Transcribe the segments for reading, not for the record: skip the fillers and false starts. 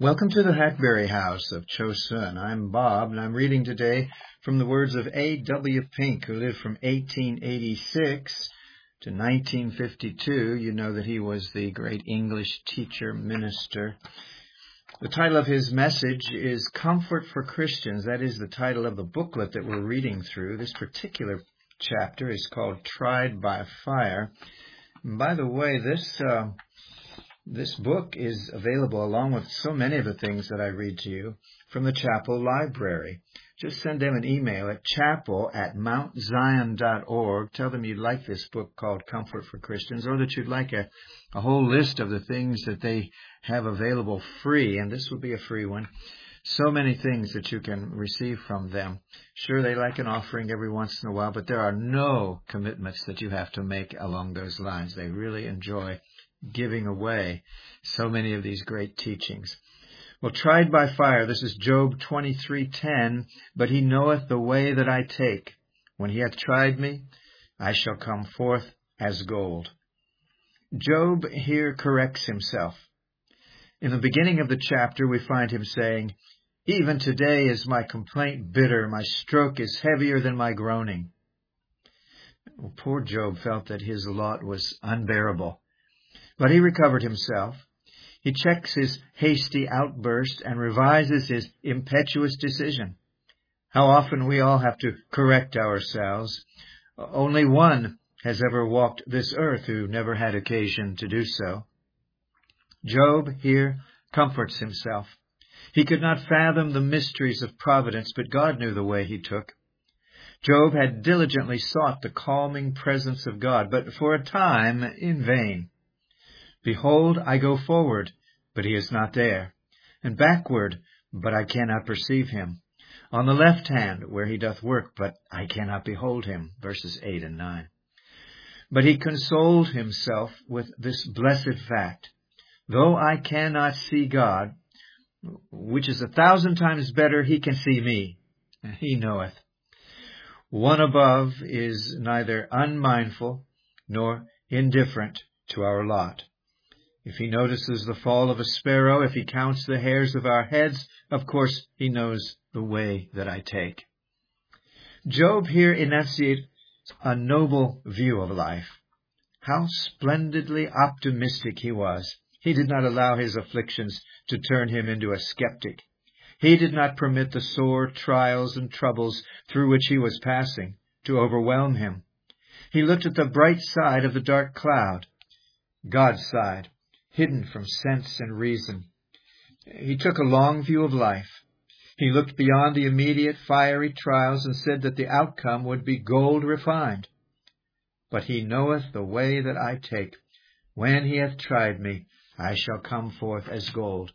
Welcome to the Hackberry House of Chosun. I'm Bob, and I'm reading today from the words of A.W. Pink, who lived from 1886 to 1952. You know that he was the great English teacher, minister. The title of his message is Comfort for Christians. That is the title of the booklet that we're reading through. This particular chapter is called Tried by Fire. And by the way, this book is available along with so many of the things that I read to you from the chapel library. Just send them an email at chapel@mountzion.org. Tell them you'd like this book called Comfort for Christians, or that you'd like a whole list of the things that they have available free, and this will be a free one. So many things that you can receive from them. Sure, they like an offering every once in a while, but there are no commitments that you have to make along those lines. They really enjoy giving away so many of these great teachings. Well, tried by fire, this is Job 23:10. But he knoweth the way that I take. When he hath tried me, I shall come forth as gold. Job here corrects himself. In the beginning of the chapter, we find him saying, "Even today is my complaint bitter, my stroke is heavier than my groaning." Well, poor Job felt that his lot was unbearable. But he recovered himself. He checks his hasty outburst and revises his impetuous decision. How often we all have to correct ourselves. Only one has ever walked this earth who never had occasion to do so. Job here comforts himself. He could not fathom the mysteries of providence, but God knew the way he took. Job had diligently sought the calming presence of God, but for a time in vain. Behold, I go forward, but he is not there, and backward, but I cannot perceive him. On the left hand, where he doth work, but I cannot behold him. Verses 8 and 9. But he consoled himself with this blessed fact. Though I cannot see God, which is 1,000 times better, he can see me. He knoweth. One above is neither unmindful nor indifferent to our lot. If he notices the fall of a sparrow, if he counts the hairs of our heads, of course he knows the way that I take. Job here enunciates a noble view of life. How splendidly optimistic he was. He did not allow his afflictions to turn him into a skeptic. He did not permit the sore trials and troubles through which he was passing to overwhelm him. He looked at the bright side of the dark cloud, God's side, hidden from sense and reason. He took a long view of life. He looked beyond the immediate fiery trials and said that the outcome would be gold refined. But he knoweth the way that I take. When he hath tried me, I shall come forth as gold.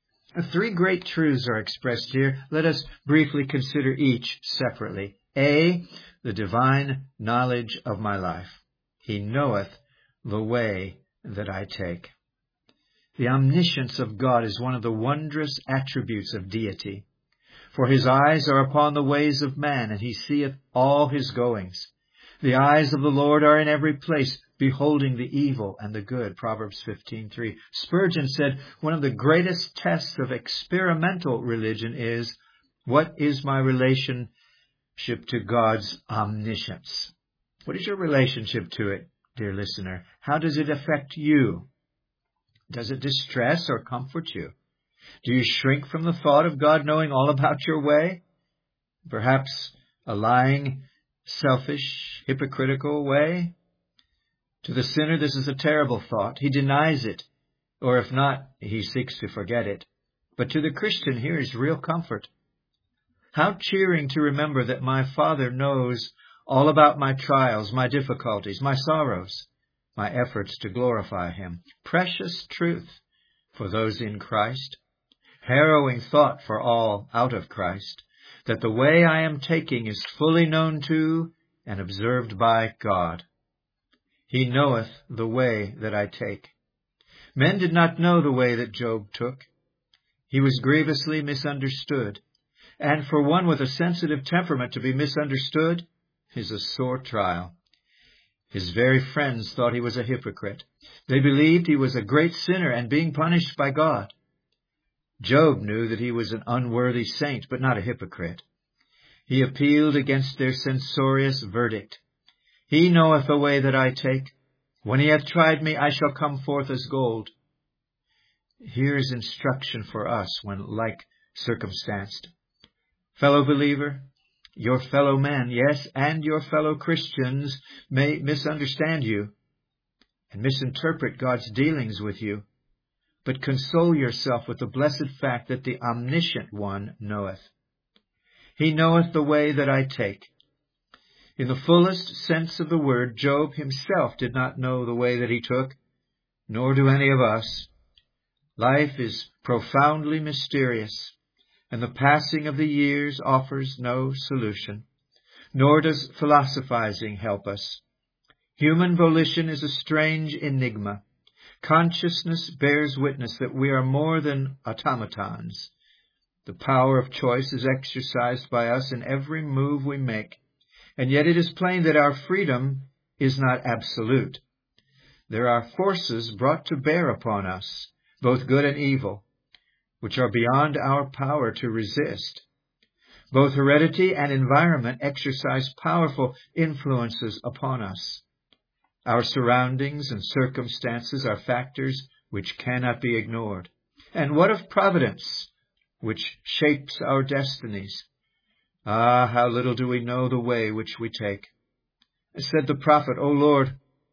3 great truths are expressed here. Let us briefly consider each separately. A, the divine knowledge of my life. He knoweth the way that I take. The omniscience of God is one of the wondrous attributes of deity. For his eyes are upon the ways of man, and he seeth all his goings. The eyes of the Lord are in every place, beholding the evil and the good. Proverbs 15:3. Spurgeon said, one of the greatest tests of experimental religion is, what is my relationship to God's omniscience? What is your relationship to it, dear listener? How does it affect you? Does it distress or comfort you? Do you shrink from the thought of God knowing all about your way? Perhaps a lying, selfish, hypocritical way? To the sinner, this is a terrible thought. He denies it, or if not, he seeks to forget it. But to the Christian, here is real comfort. How cheering to remember that my Father knows all about my trials, my difficulties, my sorrows, my efforts to glorify him. Precious truth for those in Christ. Harrowing thought for all out of Christ, that the way I am taking is fully known to and observed by God. He knoweth the way that I take. Men did not know the way that Job took. He was grievously misunderstood. And for one with a sensitive temperament to be misunderstood is a sore trial. His very friends thought he was a hypocrite. They believed he was a great sinner and being punished by God. Job knew that he was an unworthy saint, but not a hypocrite. He appealed against their censorious verdict. He knoweth the way that I take. When he hath tried me, I shall come forth as gold. Here is instruction for us when like circumstanced. Fellow believer, your fellow men, yes, and your fellow Christians may misunderstand you and misinterpret God's dealings with you, but console yourself with the blessed fact that the omniscient one knoweth. He knoweth the way that I take. In the fullest sense of the word, Job himself did not know the way that he took, nor do any of us. Life is profoundly mysterious, and the passing of the years offers no solution, nor does philosophizing help us. Human volition is a strange enigma. Consciousness bears witness that we are more than automatons. The power of choice is exercised by us in every move we make, and yet it is plain that our freedom is not absolute. There are forces brought to bear upon us, both good and evil, which are beyond our power to resist. Both heredity and environment exercise powerful influences upon us. Our surroundings and circumstances are factors which cannot be ignored. And what of providence, which shapes our destinies? Ah, how little do we know the way which we take. Said the prophet, O Lord,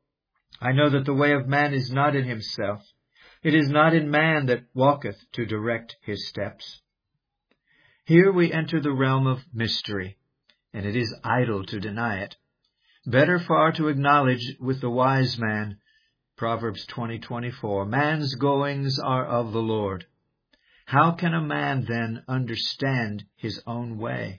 I know that the way of man is not in himself. It is not in man that walketh to direct his steps. Here we enter the realm of mystery, and it is idle to deny it. Better far to acknowledge with the wise man, Proverbs 20:24, man's goings are of the Lord. How can a man then understand his own way?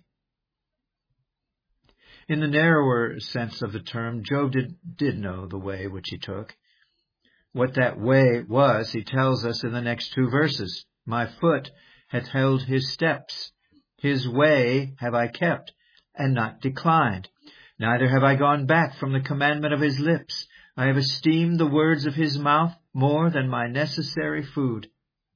In the narrower sense of the term, Job did know the way which he took. What that way was, he tells us in the next two verses. My foot hath held his steps. His way have I kept, and not declined. Neither have I gone back from the commandment of his lips. I have esteemed the words of his mouth more than my necessary food.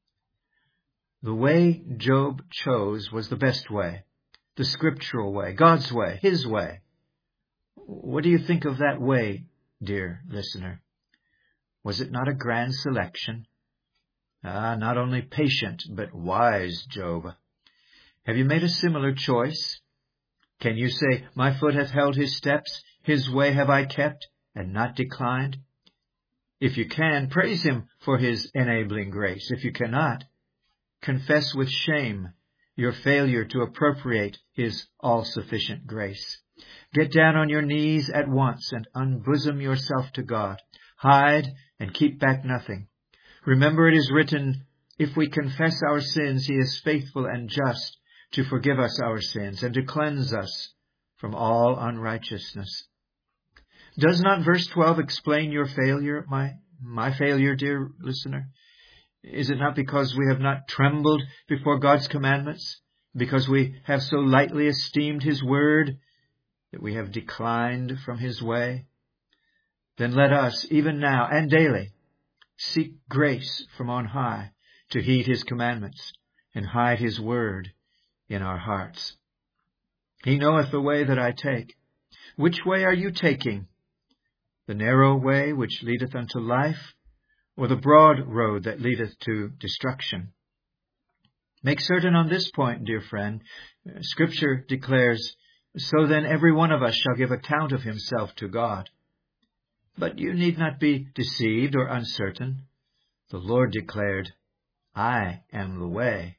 The way Job chose was the best way, the scriptural way, God's way, his way. What do you think of that way, dear listener? Was it not a grand selection? Not only patient, but wise Job. Have you made a similar choice? Can you say, my foot hath held his steps, his way have I kept, and not declined? If you can, praise him for his enabling grace. If you cannot, confess with shame your failure to appropriate his all-sufficient grace. Get down on your knees at once and unbosom yourself to God. Hide and keep back nothing. Remember it is written, if we confess our sins, he is faithful and just to forgive us our sins and to cleanse us from all unrighteousness. Does not verse 12 explain your failure, my failure, dear listener? Is it not because we have not trembled before God's commandments, because we have so lightly esteemed his word, that we have declined from his way? Then let us, even now and daily, seek grace from on high to heed his commandments and hide his word in our hearts. He knoweth the way that I take. Which way are you taking? The narrow way which leadeth unto life, or the broad road that leadeth to destruction? Make certain on this point, dear friend. Scripture declares, so then every one of us shall give account of himself to God. But you need not be deceived or uncertain. The Lord declared, I am the way.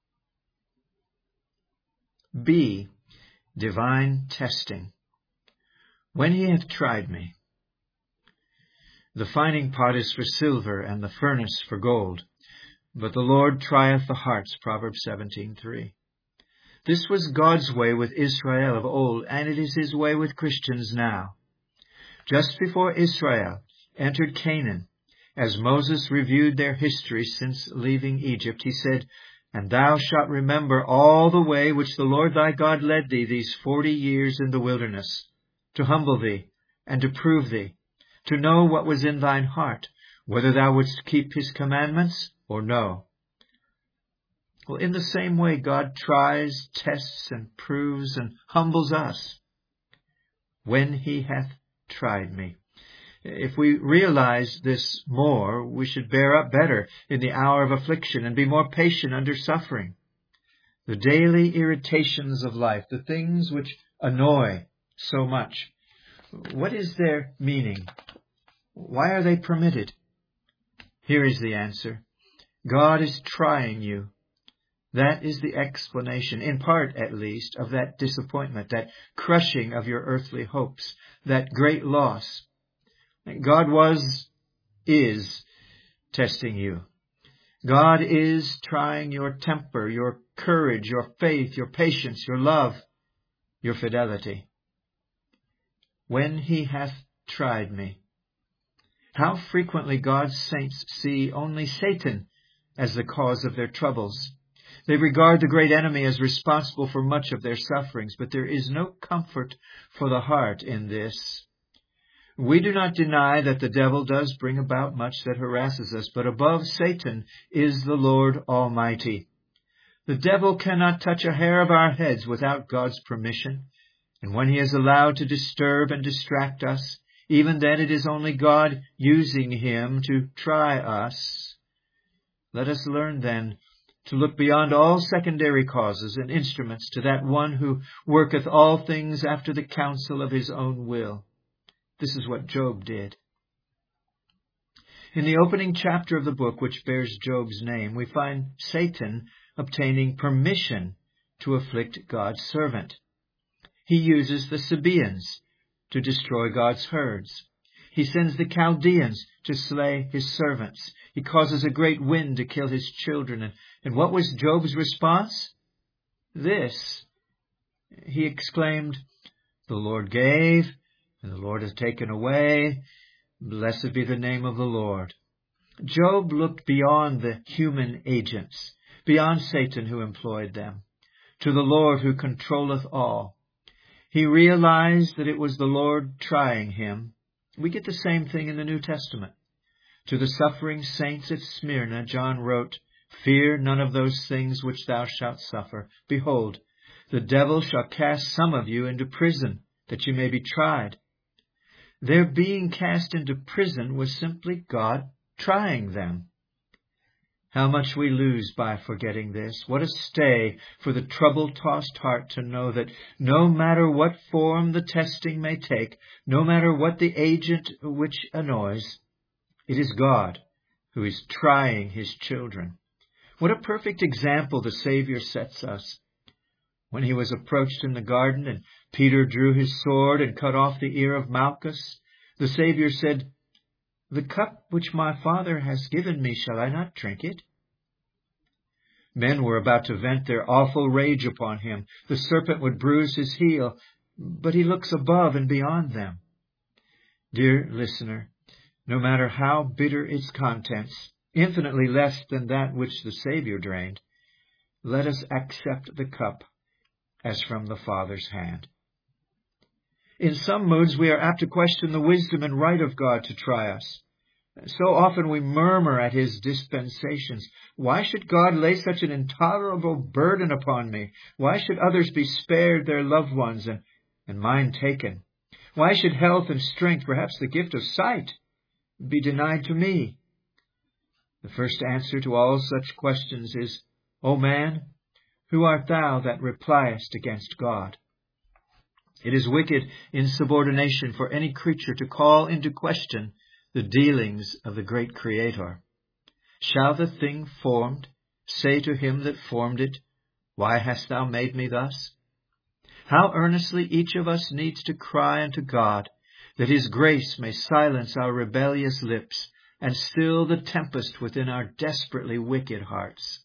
B. Divine testing. When he hath tried me. The fining pot is for silver, and the furnace for gold. But the Lord trieth the hearts, Proverbs 17:3. This was God's way with Israel of old, and it is his way with Christians now. Just before Israel entered Canaan, as Moses reviewed their history since leaving Egypt, he said, And thou shalt remember all the way which the Lord thy God led thee these 40 years in the wilderness, to humble thee and to prove thee, to know what was in thine heart, whether thou wouldst keep his commandments or no. Well, in the same way, God tries, tests, and proves, and humbles us. When he hath tried me. If we realize this more, we should bear up better in the hour of affliction and be more patient under suffering. The daily irritations of life, the things which annoy so much, what is their meaning? Why are they permitted? Here is the answer. God is trying you. That is the explanation, in part at least, of that disappointment, that crushing of your earthly hopes, that great loss. God is testing you. God is trying your temper, your courage, your faith, your patience, your love, your fidelity. When he hath tried me. How frequently God's saints see only Satan as the cause of their troubles. They regard the great enemy as responsible for much of their sufferings, but there is no comfort for the heart in this. We do not deny that the devil does bring about much that harasses us, but above Satan is the Lord Almighty. The devil cannot touch a hair of our heads without God's permission, and when he is allowed to disturb and distract us, even then it is only God using him to try us. Let us learn then to look beyond all secondary causes and instruments to that one who worketh all things after the counsel of his own will. This is what Job did. In the opening chapter of the book, which bears Job's name, we find Satan obtaining permission to afflict God's servant. He uses the Sabaeans to destroy God's herds. He sends the Chaldeans to slay his servants. He causes a great wind to kill his children. And what was Job's response? This. He exclaimed, "The Lord gave, and the Lord has taken away. Blessed be the name of the Lord." Job looked beyond the human agents, beyond Satan who employed them, to the Lord who controlleth all. He realized that it was the Lord trying him. We get the same thing in the New Testament. To the suffering saints at Smyrna, John wrote, "Fear none of those things which thou shalt suffer. Behold, the devil shall cast some of you into prison, that you may be tried." Their being cast into prison was simply God trying them. How much we lose by forgetting this. What a stay for the trouble-tossed heart to know that no matter what form the testing may take, no matter what the agent which annoys, it is God who is trying his children. What a perfect example the Savior sets us. When he was approached in the garden and Peter drew his sword and cut off the ear of Malchus, the Savior said, "The cup which my Father has given me, shall I not drink it?" Men were about to vent their awful rage upon him. The serpent would bruise his heel, but he looks above and beyond them. Dear listener, no matter how bitter its contents, infinitely less than that which the Savior drained, let us accept the cup as from the Father's hand. In some moods we are apt to question the wisdom and right of God to try us. So often we murmur at his dispensations. Why should God lay such an intolerable burden upon me? Why should others be spared their loved ones and mine taken? Why should health and strength, perhaps the gift of sight, be denied to me? The first answer to all such questions is, O man, who art thou that repliest against God? It is wicked insubordination for any creature to call into question the dealings of the great Creator. Shall the thing formed say to him that formed it, "Why hast thou made me thus?" How earnestly each of us needs to cry unto God, that his grace may silence our rebellious lips and still the tempest within our desperately wicked hearts.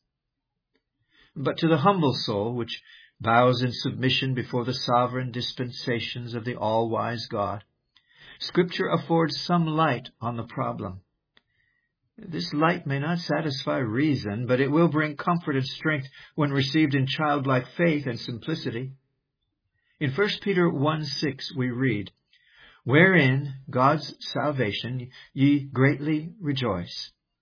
But to the humble soul, which bows in submission before the sovereign dispensations of the all-wise God, Scripture affords some light on the problem. This light may not satisfy reason, but it will bring comfort and strength when received in childlike faith and simplicity. In 1 Peter 1:6 we read, "Wherein God's salvation ye greatly rejoice,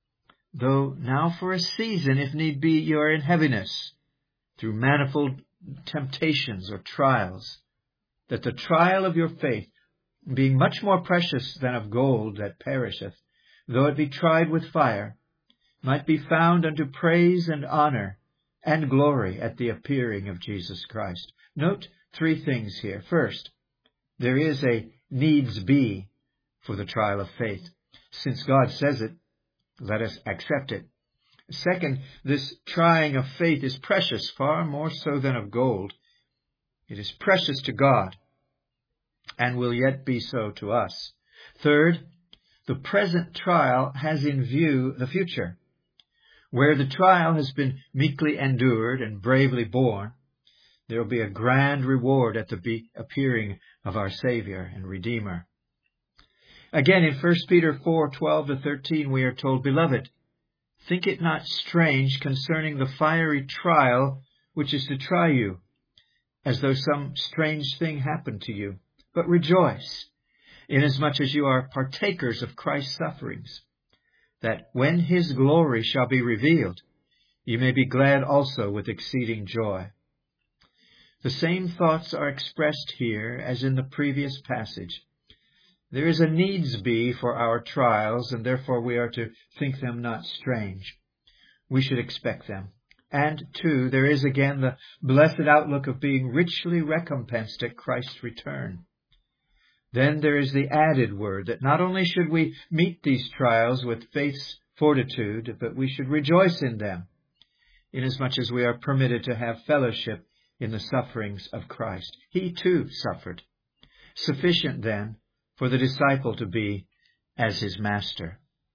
though now for a season, if need be, you are in heaviness, through manifold temptations or trials, that the trial of your faith, being much more precious than of gold that perisheth, though it be tried with fire, might be found unto praise and honor and glory at the appearing of Jesus Christ. Note three things here. First, there is a needs be for the trial of faith. Since God says it, let us accept it. Second, this trying of faith is precious, far more so than of gold. It is precious to God, and will yet be so to us. Third, the present trial has in view the future. Where the trial has been meekly endured and bravely borne, there will be a grand reward at the appearing of our Savior and Redeemer. Again, in 1 Peter 4:12-13, we are told, Beloved, think it not strange concerning the fiery trial which is to try you, as though some strange thing happened to you. But rejoice, inasmuch as you are partakers of Christ's sufferings, that when his glory shall be revealed, you may be glad also with exceeding joy. The same thoughts are expressed here as in the previous passage. There is a needs be for our trials, and therefore we are to think them not strange. We should expect them. And, two, there is again the blessed outlook of being richly recompensed at Christ's return. Then there is the added word that not only should we meet these trials with faith's fortitude, but we should rejoice in them, inasmuch as we are permitted to have fellowship in the sufferings of Christ. He too suffered. Sufficient then for the disciple to be as his master.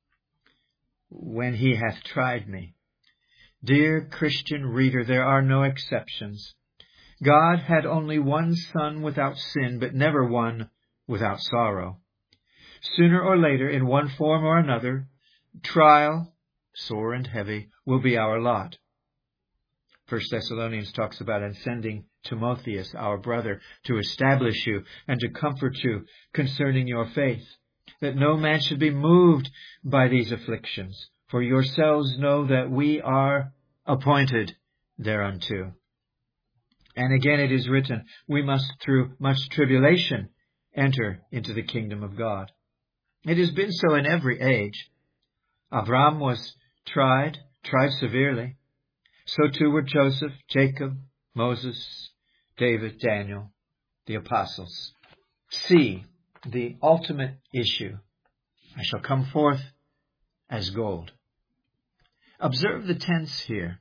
When he hath tried me. Dear Christian reader, there are no exceptions. God had only one Son without sin, but never one without sorrow. Sooner or later, in one form or another, trial, sore and heavy, will be our lot. 1 Thessalonians talks about sending Timotheus, our brother, to establish you and to comfort you concerning your faith, that no man should be moved by these afflictions, for yourselves know that we are appointed thereunto. And again it is written, we must through much tribulation enter into the kingdom of God. It has been so in every age. Abraham was tried severely. So too were Joseph, Jacob, Moses, David, Daniel, the apostles. C, the ultimate issue. I shall come forth as gold. Observe the tense here.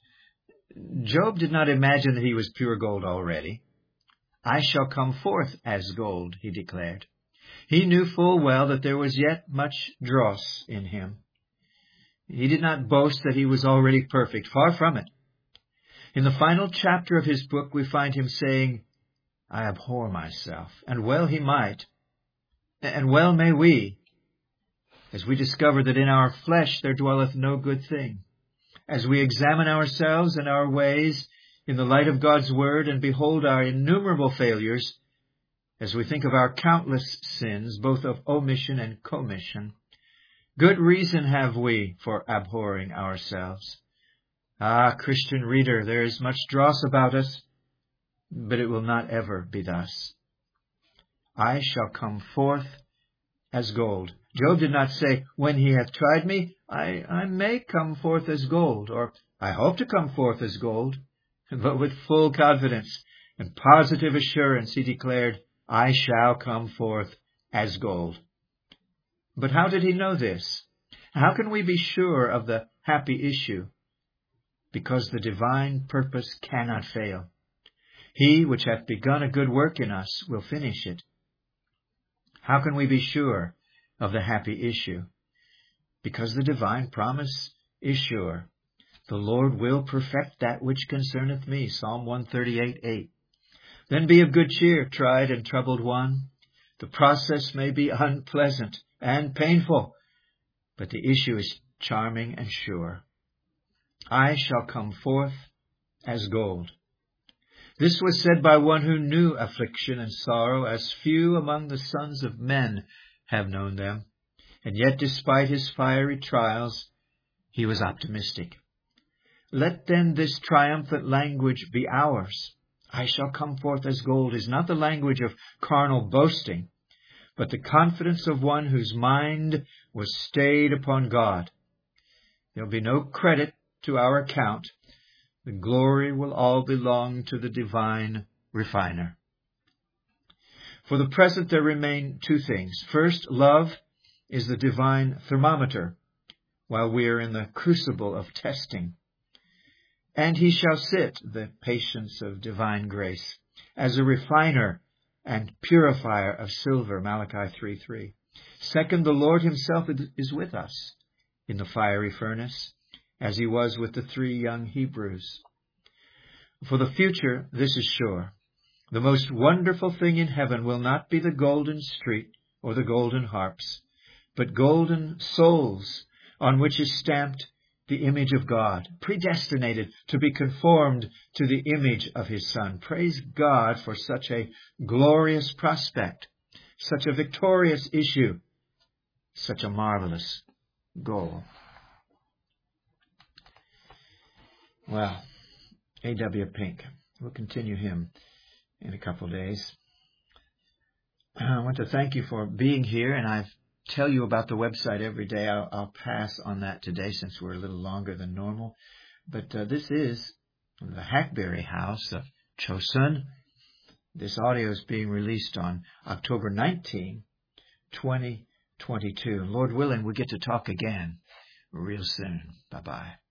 Job did not imagine that he was pure gold already. I shall come forth as gold, he declared. He knew full well that there was yet much dross in him. He did not boast that he was already perfect. Far from it. In the final chapter of his book, we find him saying, I abhor myself. And well he might. And well may we, as we discover that in our flesh there dwelleth no good thing. As we examine ourselves and our ways in the light of God's word and behold our innumerable failures, as we think of our countless sins, both of omission and commission, good reason have we for abhorring ourselves. Ah, Christian reader, there is much dross about us, but it will not ever be thus. I shall come forth as gold. Job did not say, when he hath tried me, I may come forth as gold, or I hope to come forth as gold. But with full confidence and positive assurance he declared, I shall come forth as gold. But how did he know this? How can we be sure of the happy issue? Because the divine purpose cannot fail. He which hath begun a good work in us will finish it. How can we be sure of the happy issue? Because the divine promise is sure. The Lord will perfect that which concerneth me. Psalm 138:8. Then be of good cheer, tried and troubled one. The process may be unpleasant and painful, but the issue is charming and sure. I shall come forth as gold. This was said by one who knew affliction and sorrow as few among the sons of men have known them. And yet, despite his fiery trials, He was optimistic. Let then this triumphant language be ours. I shall come forth as gold is not the language of carnal boasting, but the confidence of one whose mind was stayed upon God. There will be no credit to our account. The glory will all belong to the divine refiner. For the present there remain two things. First, love is the divine thermometer while we are in the crucible of testing. And he shall sit, the patience of divine grace, as a refiner and purifier of silver, Malachi 3:3. Second, the Lord himself is with us in the fiery furnace, as he was with the 3 young Hebrews. For the future, this is sure. The most wonderful thing in heaven will not be the golden street or the golden harps, but golden souls on which is stamped the image of God, predestinated to be conformed to the image of his Son. Praise God for such a glorious prospect, such a victorious issue, such a marvelous goal. Well, A.W. Pink. We'll continue him in a couple of days. I want to thank you for being here, and I tell you about the website every day. I'll pass on that today since we're a little longer than normal. But this is the Hackberry House of Chosun. This audio is being released on October 19, 2022. Lord willing, we get to talk again real soon. Bye-bye.